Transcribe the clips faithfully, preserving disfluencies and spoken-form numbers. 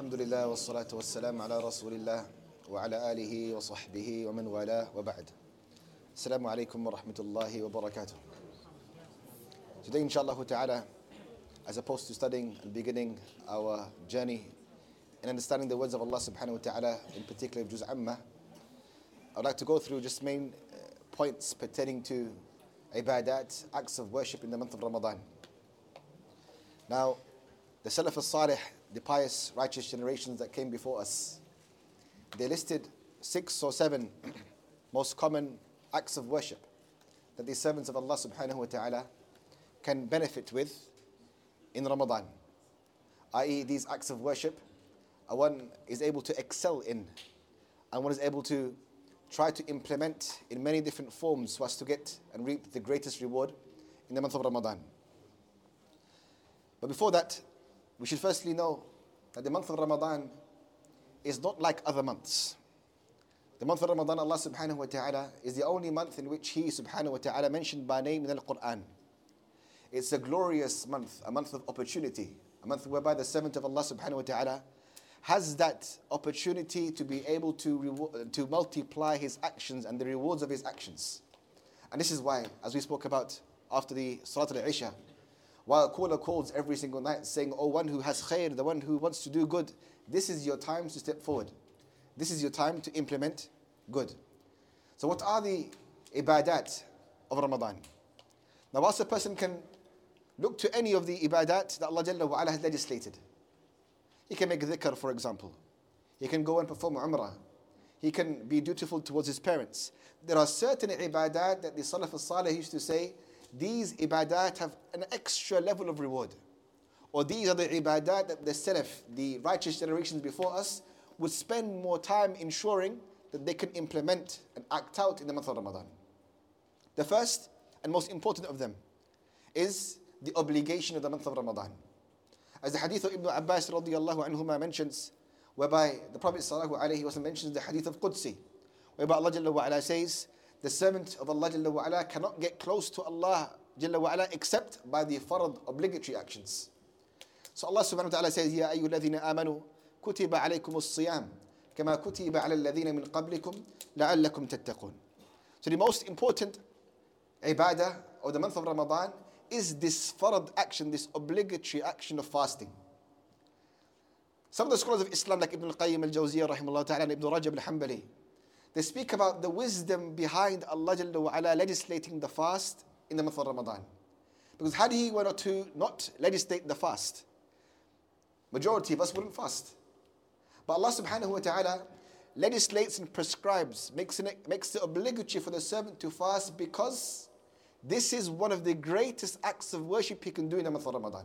الحمد لله والصلاة والسلام على رسول الله وعلى آله وصحبه ومن والاه وبعد. السلام عليكم ورحمة الله وبركاته. Today, inshallah ta'ala, as opposed to studying and beginning our journey in understanding the words of Allah subhanahu wa ta'ala, in particular Juz Amma, I would like to go through just main points pertaining to ibadat, acts of worship in the month of Ramadan. Now, the Salaf al-Salih, the pious, righteous generations that came before us, they listed six or seven most common acts of worship that the servants of Allah subhanahu wa ta'ala can benefit with in Ramadan. that is, these acts of worship, one is able to excel in, and one is able to try to implement in many different forms so as to get and reap the greatest reward in the month of Ramadan. But before that, we should firstly know that the month of Ramadan is not like other months. The month of Ramadan, Allah subhanahu wa ta'ala, is the only month in which He subhanahu wa ta'ala mentioned by name in the Quran. It's a glorious month, a month of opportunity, a month whereby the servant of Allah subhanahu wa ta'ala has that opportunity to be able to, reward, to multiply his actions and the rewards of his actions. And this is why, as we spoke about after the Salat al-Isha, while a caller calls every single night saying, "Oh, one who has khair, the one who wants to do good, this is your time to step forward. This is your time to implement good." So what are the ibadat of Ramadan? Now, whilst a person can look to any of the ibadat that Allah Jalla wa Ala has legislated, he can make dhikr, for example. He can go and perform umrah. He can be dutiful towards his parents. There are certain ibadat that the Salaf al-Salih used to say, these ibadat have an extra level of reward. Or these are the ibadat that the Salaf, the righteous generations before us, would spend more time ensuring that they can implement and act out in the month of Ramadan. The first and most important of them is the obligation of the month of Ramadan. As the hadith of Ibn Abbas radiyallahu anhuma mentions, whereby the Prophet sallallahu alayhi wa sallam mentions the hadith of Qudsi, whereby Allah Jalla wa Ala says, the servant of Allah Jalla wa Ala cannot get close to Allah Jalla wa Ala except by the farad, obligatory actions. So Allah subhanahu wa ta'ala says, "Ya ayyuha alladhina amanu, kutiba alaykum as-siyam, kama kutiba ala alladhina min qablikum, la'allakum tattaqun." So the most important ibadah of the month of Ramadan is this farad action, this obligatory action of fasting. Some of the scholars of Islam, like Ibn al-Qayyim al-Jawziyah rahimahullah ta'ala and Ibn Rajab al-Hanbali, they speak about the wisdom behind Allah Jalla wa Ala legislating the fast in the month of Ramadan. Because had He were to not legislate the fast, majority of us wouldn't fast. But Allah subhanahu wa ta'ala legislates and prescribes, makes it, makes it obligatory for the servant to fast because this is one of the greatest acts of worship he can do in the month of Ramadan.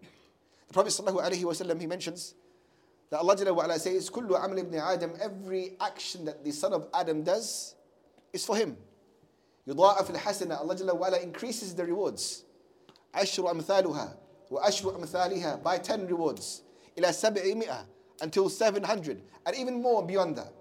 The Prophet sallallahu alaihi wasallam, he mentions that Allah Jalla wa Ala says, "Kullu amal ibn Adam," every action that the son of Adam does is for him. يضاعف الحسنة, Allah Jalla wa Ala increases the rewards. عشر أمثالها وأشر أمثالها, by ten rewards. إلى سبعمائة, until seven hundred, and even more beyond that.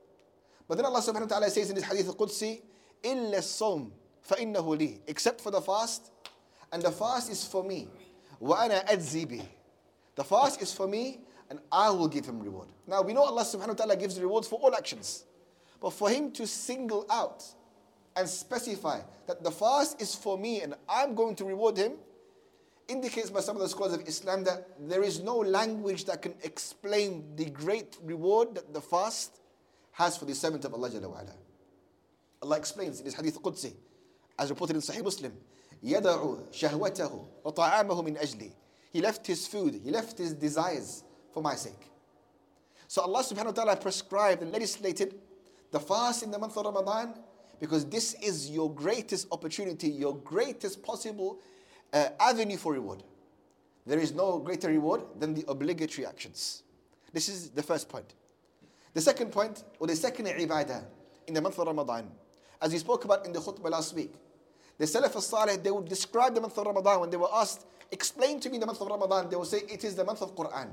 But then Allah subhanahu wa ta'ala says in this hadith al-Qudsi, إلا الصوم فإنه لي, except for the fast, and the fast is for me. وأنا أجزي به, the fast is for me, and I will give him reward. Now we know Allah subhanahu wa ta'ala gives rewards for all actions. But for Him to single out and specify that the fast is for me and I'm going to reward him, indicates by some of the scholars of Islam that there is no language that can explain the great reward that the fast has for the servant of Allah Jalla wa Ala. Allah explains in this hadith Qudsi, as reported in Sahih Muslim, يَدَعُ شَهْوَتَهُ وَطَعَامَهُ مِنْ أَجْلِي, he left his food, he left his desires for my sake. So Allah subhanahu wa ta'ala prescribed and legislated the fast in the month of Ramadan because this is your greatest opportunity, your greatest possible uh, avenue for reward. There is no greater reward than the obligatory actions. This is the first point. The second point, or the second ibadah in the month of Ramadan, as we spoke about in the khutbah last week, the Salaf al-Salih, they would describe the month of Ramadan when they were asked, explain to me the month of Ramadan, they will say it is the month of Quran.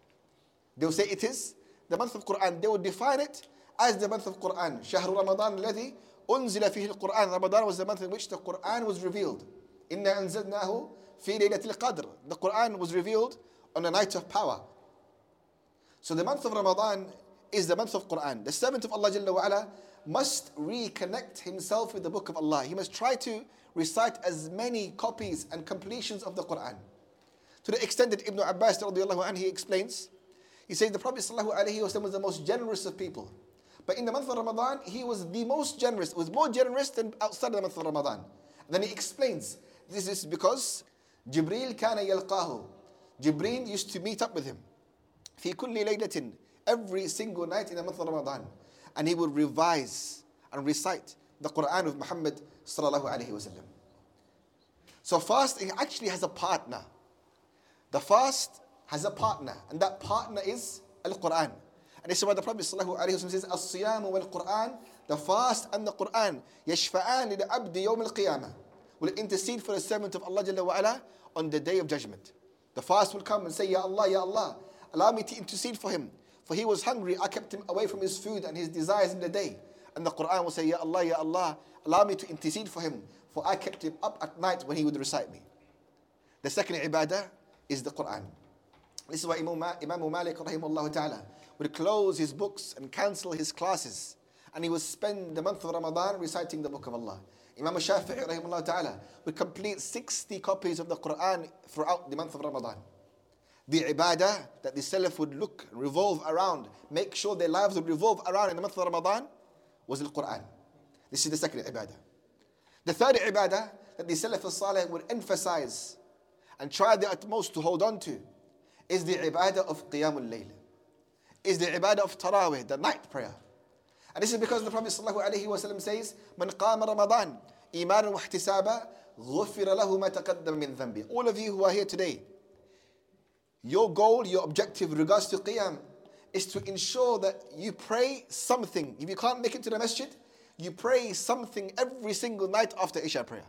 They will say it is the month of Quran. They will define it as the month of Quran. شهر رمضان الذي أنزل فيه القرآن. Ramadan was the month in which the Quran was revealed. إنا أنزلناه في ليلة القدر. The Quran was revealed on a night of power. So the month of Ramadan is the month of Quran. The servant of Allah Jalla wa Ala must reconnect himself with the book of Allah. He must try to recite as many copies and completions of the Quran. To the extent that Ibn Abbas radiallahu anhu, he explains, he says the Prophet sallallahu alaihi wasallam was the most generous of people. But in the month of Ramadan, he was the most generous, was more generous than outside of the month of Ramadan. And then he explains, this is because Jibreel kana yalqahu. Jibreel used to meet up with him. Fi kulli laylatin, every single night in the month of Ramadan. And he would revise and recite the Quran of Muhammad sallallahu alaihi wasallam. So fasting actually has a partner. The fast has a partner, and that partner is Al-Quran. And this is why the Prophet sallallahu alaihi wasallam says, "As-siyam wal-Quran," the fast and the Quran, yashfa'an lil-abdi yawm al-qiyamah, will intercede for the servant of Allah Jalla wa Ala on the day of judgment. The fast will come and say, Ya Allah, Ya Allah, allow me to intercede for him. For he was hungry, I kept him away from his food and his desires in the day. And the Quran will say, Ya Allah, Ya Allah, allow me to intercede for him, for I kept him up at night when he would recite me. The second ibadah is the Quran. This is why Imam, Imam Malik rahimahullah ta'ala would close his books and cancel his classes. And he would spend the month of Ramadan reciting the book of Allah. Imam Shafi'i rahimahullah ta'ala would complete sixty copies of the Quran throughout the month of Ramadan. The ibadah that the Salaf would look, revolve around, make sure their lives would revolve around in the month of Ramadan was the Quran. This is the second ibadah. The third ibadah that the Salaf al-Salih would emphasize and try their utmost to hold on to is the ibadah of Qiyamul Layl. Is the ibadah of Tarawih, the night prayer. And this is because the Prophet sallallahu alaihi wasallam says, "Man qama Ramadan imanan wa ihtisaba, ghufira lahu ma taqaddama min dhanbi." All of you who are here today, your goal, your objective with regards to Qiyam is to ensure that you pray something. If you can't make it to the masjid, you pray something every single night after Isha prayer.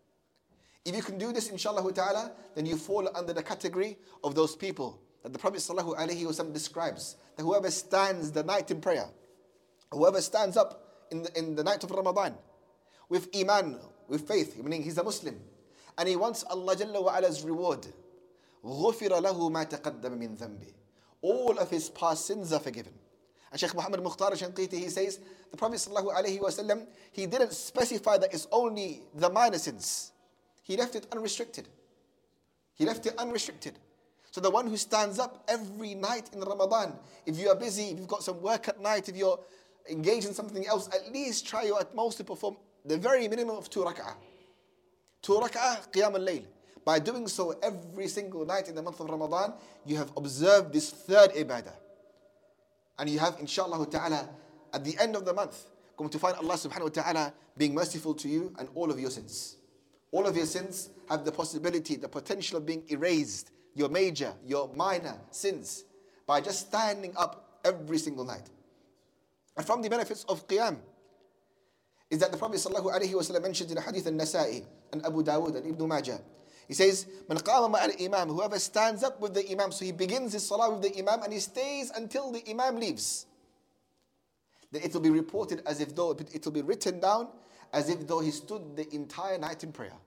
If you can do this, inshallah ta'ala, then you fall under the category of those people that the Prophet sallallahu alaihi wasallam describes, that whoever stands the night in prayer, whoever stands up in the, in the night of Ramadan with iman, with faith, meaning he's a Muslim, and he wants Allah Jalla wa Ala's reward, غُفِرَ لَهُ مَا تَقَدَّمَ مِنْ ذَنْبِهِ. All of his past sins are forgiven. And Shaykh Muhammad Mukhtar Shanqiti, he says, the Prophet sallallahu alaihi wasallam, he didn't specify that it's only the minor sins. He left it unrestricted. He left it unrestricted. So the one who stands up every night in Ramadan, if you are busy, if you've got some work at night, if you're engaged in something else, at least try your utmost to perform the very minimum of two rak'ah. Two rak'ah, qiyam al-layl. By doing so every single night in the month of Ramadan, you have observed this third ibadah. And you have, inshallah ta'ala, at the end of the month, going to find Allah subhanahu wa ta'ala being merciful to you and all of your sins. All of your sins have the possibility, the potential of being erased, your major, your minor sins, by just standing up every single night. And from the benefits of Qiyam is that the Prophet sallallahu alaihi wasallam mentioned in the hadith al-Nasa'i and Abu Dawud and Ibn Majah. He says, "Man qama ma'al imam," whoever stands up with the imam, so he begins his salah with the imam and he stays until the imam leaves. Then it will be reported as if though, it will be written down as if though he stood the entire night in prayer.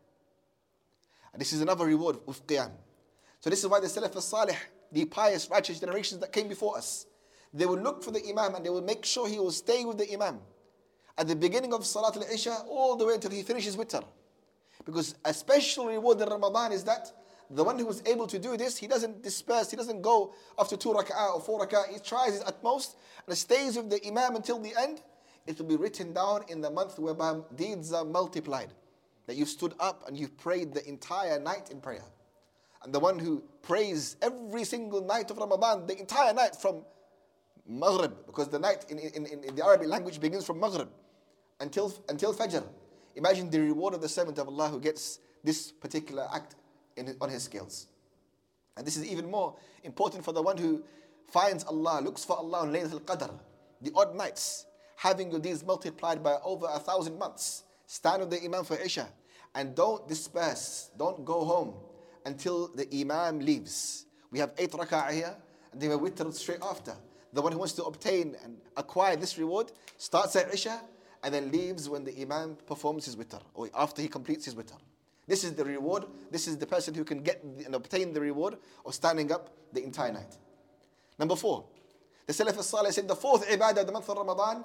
And this is another reward with Qiyam. So this is why the Salaf al-Salih, the pious, righteous generations that came before us, they will look for the imam and they will make sure he will stay with the imam at the beginning of Salat al-Isha all the way until he finishes witr. Because a special reward in Ramadan is that the one who is able to do this, he doesn't disperse, he doesn't go after two rak'ah or four rak'ah, he tries his utmost and stays with the imam until the end. It will be written down in the month whereby deeds are multiplied, that you've stood up and you've prayed the entire night in prayer. And the one who prays every single night of Ramadan, the entire night from Maghrib, because the night in, in, in, in the Arabic language begins from Maghrib until, until Fajr. Imagine the reward of the servant of Allah who gets this particular act in, on his scales. And this is even more important for the one who finds Allah, looks for Allah on Laylatul Qadr, the odd nights, having your deeds multiplied by over a thousand months. Stand with the Imam for Isha and don't disperse, don't go home until the Imam leaves. We have eight rak'ah here and they were witr straight after. The one who wants to obtain and acquire this reward starts at Isha and then leaves when the Imam performs his witr, or after he completes his witr. This is the reward, this is the person who can get and obtain the reward of standing up the entire night. Number four, The Salaf al-Salih said the fourth ibadah of the month of Ramadan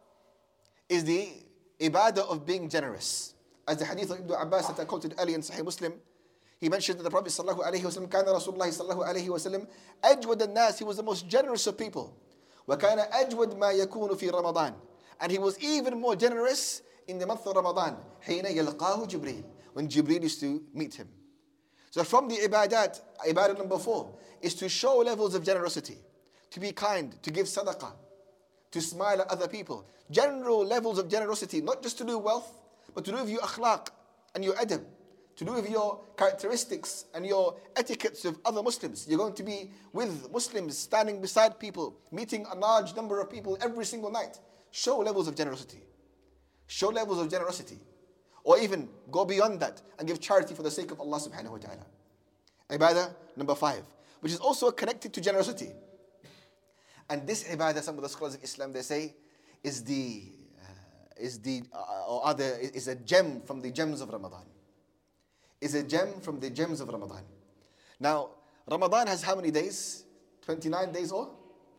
is the ibadah of being generous. As the hadith of Ibn Abbas that I quoted earlier in Sahih Muslim, he mentioned that the Prophet sallallahu alayhi wa sallam, كان رسول الله صلى الله عليه وسلم أجود الناس, he was the most generous of people. وكان أجود ما يكون في رمضان, and he was even more generous in the month of Ramadan. حين يلقاه جبريل, when Jibreel used to meet him. So from the ibadat, ibadah number four, is to show levels of generosity, to be kind, to give sadaqah, to smile at other people. General levels of generosity, not just to do wealth, but to do with your akhlaq and your adab, to do with your characteristics and your etiquettes of other Muslims. You're going to be with Muslims, standing beside people, meeting a large number of people every single night. Show levels of generosity. Show levels of generosity. Or even go beyond that and give charity for the sake of Allah subhanahu wa ta'ala. Ibadah number five, which is also connected to generosity. And this ibadah, some of the scholars of Islam, they say, is the, uh, is the, uh, or other, is a gem from the gems of Ramadan. Is a gem from the gems of Ramadan. Now, Ramadan has how many days? twenty-nine days or?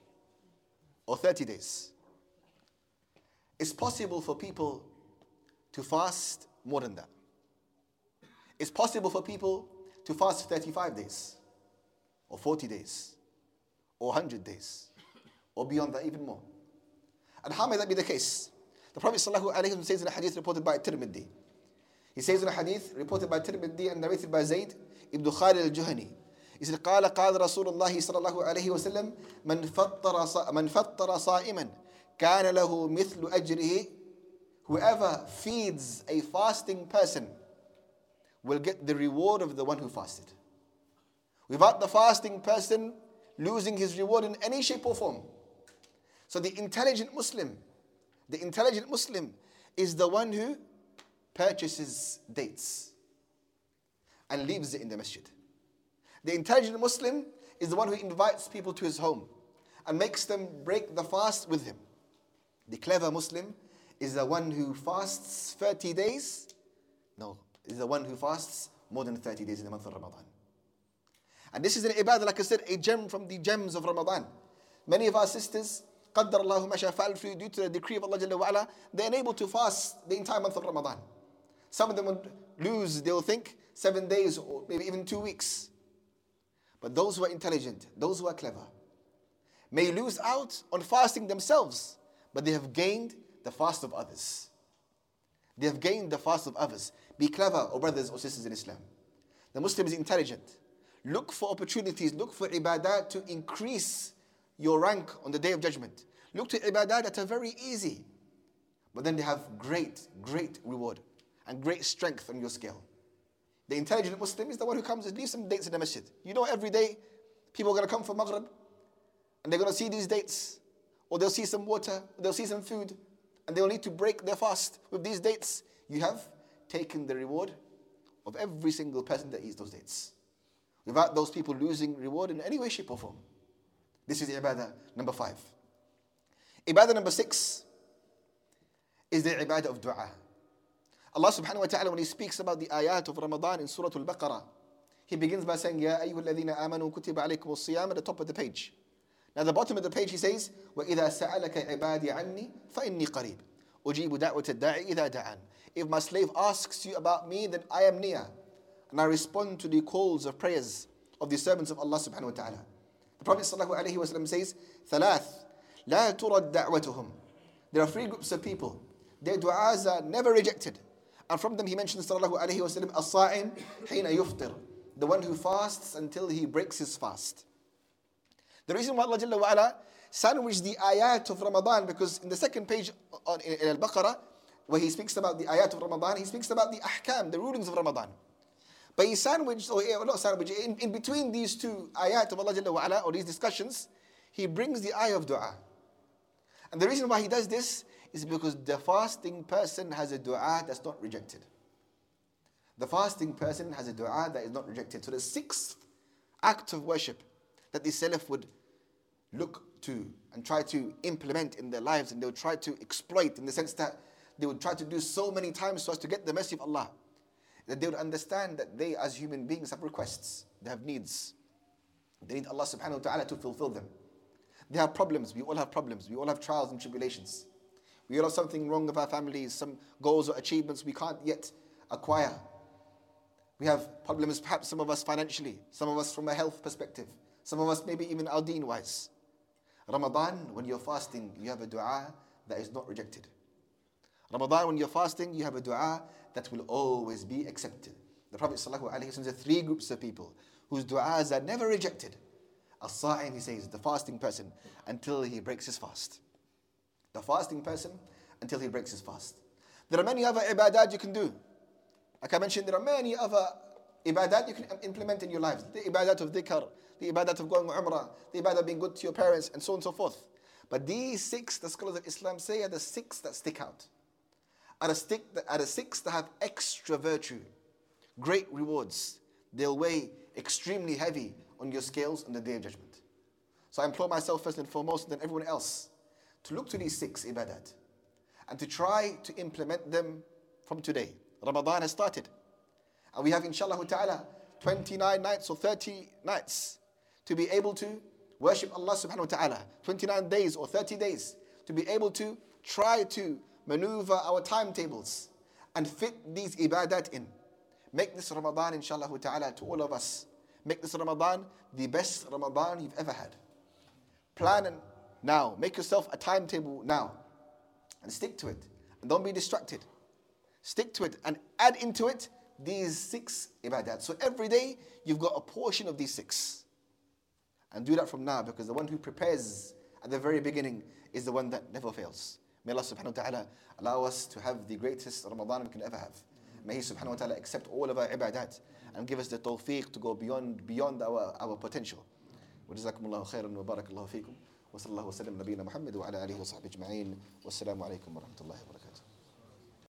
Or thirty days. It's possible for people to fast more than that. It's possible for people to fast thirty-five days, or forty days, or one hundred days, or beyond that even more. And how may that be the case? The Prophet ﷺ says in a hadith reported by Tirmidhi. He says in a hadith reported by Tirmidhi and narrated by Zayd ibn Khalid al-Juhani. He said, قال قال رسول الله صلى الله عليه وسلم من فطر من فطر صائما كان له مثل أجره. Whoever feeds a fasting person will get the reward of the one who fasted, without the fasting person losing his reward in any shape or form. So the intelligent Muslim, the intelligent Muslim is the one who purchases dates and leaves it in the masjid. The intelligent Muslim is the one who invites people to his home and makes them break the fast with him. The clever Muslim is the one who fasts thirty days. No, is the one who fasts more than thirty days in the month of Ramadan. And this is an ibadah, like I said, a gem from the gems of Ramadan. Many of our sisters, قدر الله ما شاء فعل, due to the decree of Allah Jalla wa Ala, they're unable to fast the entire month of Ramadan. Some of them would lose, they'll think, seven days or maybe even two weeks. But those who are intelligent, those who are clever, may lose out on fasting themselves, but they have gained the fast of others. They have gained the fast of others. Be clever, O brothers or sisters in Islam. The Muslim is intelligent. Look for opportunities, look for ibadah to increase your rank on the Day of Judgment. Look to ibadah that are very easy, but then they have great, great reward and great strength on your scale. The intelligent Muslim is the one who comes and leaves some dates in the masjid. You know, every day people are going to come for Maghrib and they're going to see these dates, or they'll see some water, or they'll see some food, and they'll need to break their fast with these dates. You have taken the reward of every single person that eats those dates, without those people losing reward in any way, shape or form. This is ibadah number five. Ibadah number six is the ibadah of dua. Allah subhanahu wa ta'ala, when He speaks about the ayat of Ramadan in Surah Al-Baqarah, He begins by saying, Ya ayyuha alladhina amanu kutiba alaykum as-siyam, at the top of the page. Now, at the bottom of the page, He says, وَإِذَا سَأَلَكَ عِبَادِي عَنِّي فَإِنِّي قَرِيبٌ أُجِيبُ دَعْوَةَ الدَّاعِ إِذَا دَعَانِ. If my slave asks you about me, then I am near, and I respond to the calls of prayers of the servants of Allah subhanahu wa ta'ala. The Prophet sallallahu alayhi wa sallam says, ثَلَاث لَا تُرَدْ دَعْوَتُهُم. There are three groups of people. Their du'as are never rejected. And from them he mentions sallallahu alayhi wa sallam, الصَّائِمْ حِينَ يُفْطِرُ, the one who fasts until he breaks his fast. The reason why Allah Jalla wa Ala sandwiched the ayat of Ramadan, because in the second page on, in, in Al-Baqarah, where He speaks about the ayat of Ramadan, He speaks about the ahkam, the rulings of Ramadan. But He sandwiched, or not sandwiched, in, in between these two ayat of Allah Jalla wa Ala, or these discussions, He brings the ayah of dua. And the reason why He does this is because the fasting person has a dua that's not rejected. The fasting person has a dua that is not rejected. So the sixth act of worship that the Salaf would look to and try to implement in their lives, and they would try to exploit, in the sense that they would try to do so many times so as to get the mercy of Allah, that they would understand that they as human beings have requests, they have needs. They need Allah subhanahu wa ta'ala to fulfill them. They have problems. We all have problems. We all have trials and tribulations. We all have something wrong with our families, some goals or achievements we can't yet acquire. We have problems, perhaps some of us financially, some of us from a health perspective, some of us maybe even our deen-wise. Ramadan, when you're fasting, you have a dua that is not rejected. Ramadan, when you're fasting, you have a dua that will always be accepted. The Prophet ﷺ says there are three groups of people whose du'as are never rejected. As-Sa'im, he says, the fasting person, until he breaks his fast. The fasting person, until he breaks his fast. There are many other ibadat you can do. Like I mentioned, there are many other ibadat you can implement in your lives. The ibadat of dhikr, the ibadat of going umrah, the ibadat of being good to your parents, and so on and so forth. But these six, the scholars of Islam say, are the six that stick out. Are the, stick that, are the six that have extra virtue, great rewards. They'll weigh extremely heavy on your scales on the Day of Judgment. So I implore myself first and foremost, and then everyone else, to look to these six ibadat and to try to implement them from today. Ramadan has started. And we have, inshallah ta'ala, twenty-nine nights or thirty nights to be able to worship Allah subhanahu wa ta'ala. twenty-nine days or thirty days to be able to try to maneuver our timetables and fit these ibadat in. Make this Ramadan, inshallah ta'ala, to all of us. Make this Ramadan the best Ramadan you've ever had. Plan and now. Make yourself a timetable now. And stick to it. And don't be distracted. Stick to it and add into it these six ibadat. So every day you've got a portion of these six. And do that from now, because the one who prepares at the very beginning is the one that never fails. May Allah subhanahu wa ta'ala allow us to have the greatest Ramadan we can ever have. May He subhanahu wa ta'ala accept all of our ibadat and give us the tawfiq to go beyond beyond our, our potential. وجزاكم الله خيرا وبارك الله فيكم وصلى الله وسلم نبينا محمد وعلى آله وصحبه أجمعين والسلام عليكم ورحمة الله وبركاته.